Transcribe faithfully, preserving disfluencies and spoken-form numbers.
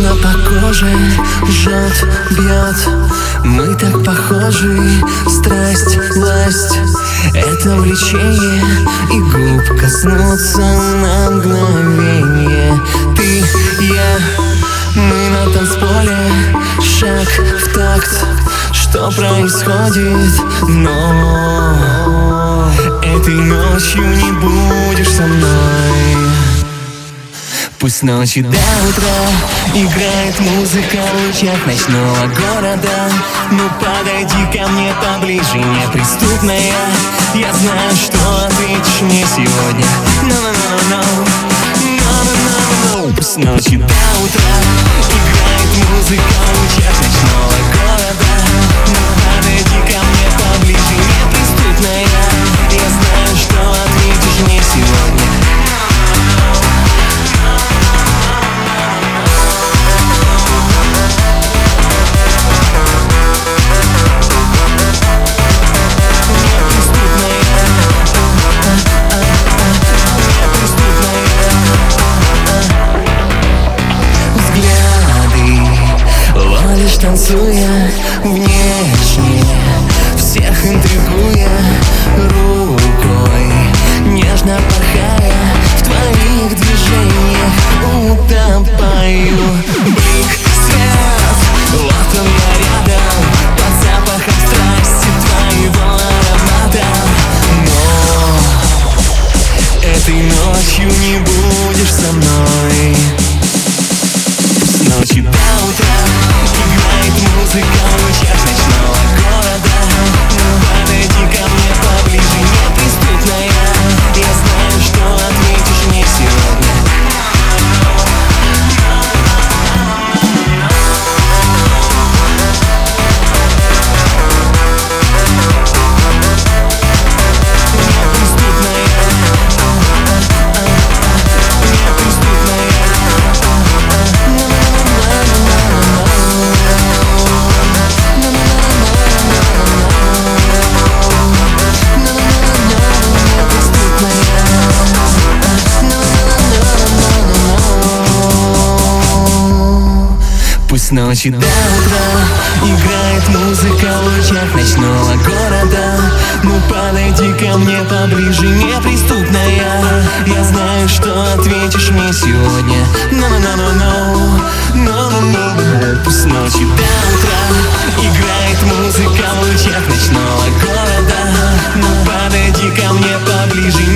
Нежно по коже жжет, бьет. Мы так похожи, страсть, власть. Это влечение и губ коснуться на мгновение. Ты, я, мы на танцполе, шаг в такт. Что происходит? Но этой ночью не будешь со мной. Пусть ночи до утра играет музыка в лучах ночного города. Ну подойди ко мне поближе, неприступная. Я знаю, что ответишь мне сегодня. No-no-no-no, no-no-no-no. Пусть ночи до утра играет музыка в лучах ночного города. Ну подойди ко мне поближе, неприступная. Я знаю, что ответишь мне сегодня. Танцуя внешне, всех интригуя, рукой нежно порхая в твоих движениях, утопаю. Блик, свет, вот он я рядом, под запахом страсти твоего аромата. Но этой ночью не будешь со мной. С ночи до утра музыка в лучах ночного города. Ну подойди ко мне поближе, неприступная. Я знаю, что ответишь мне сегодня. С ночи до утра играет музыка в лучах ночного города. Ну подойди ко мне поближе, неприступная. Я знаю, что ответишь мне сегодня. No-no-no-no, no-no-no. Пусть ночи до утра играет музыка в лучах ночного города. Ну подойди ко мне поближе.